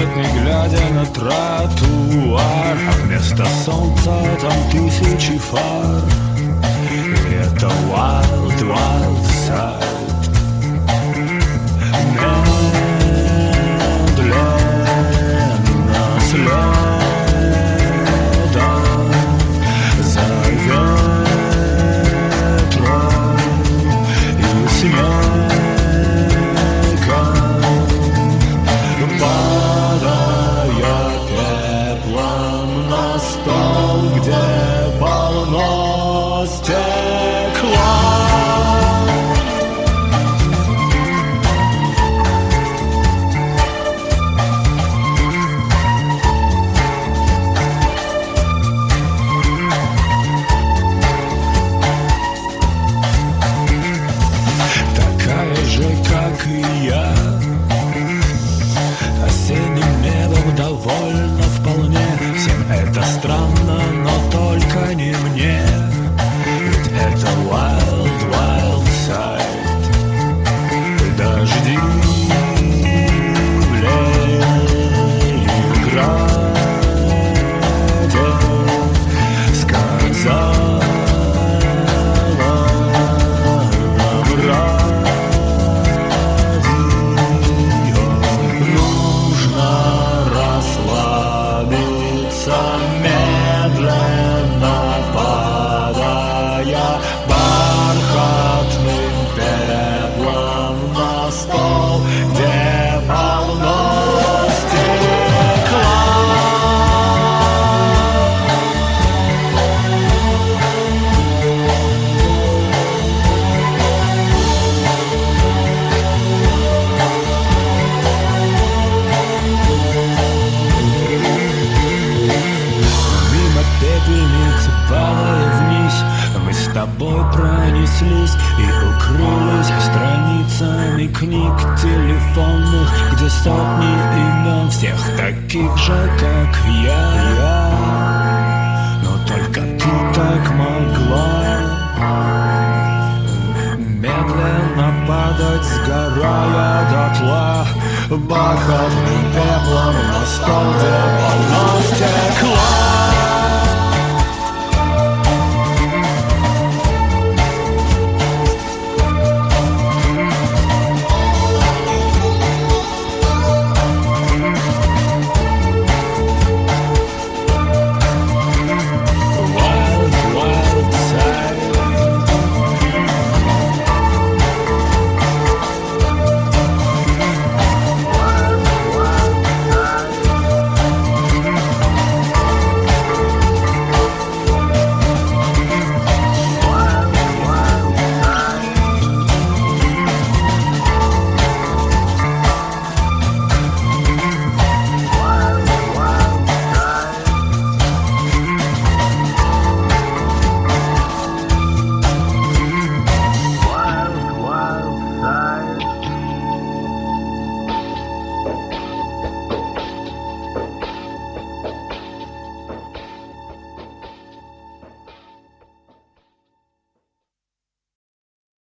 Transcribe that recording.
не глядя на тротуар, а вместо солнца там тысячи фар. И это wild, wild side. Медленно следом за ветром и снегом, падая пеплом на стол, где полно стекла. Такая же, как и я, осенним небом довольна вполне. Всем это странно, но только не мне. Ведь это wild, wild side. Дожди в Ленинграде сказала нам радио. Нужно расслабиться, медленно падая бархатным пеплом на стол, где полно стекла. Мимо пепельниц, падая вниз, мы с тобой пронеслись и укрылись страницами книг телефонных, где сотни имен всех таких же, как я. Но только ты так могла медленно падать, сгорая дотла бархатным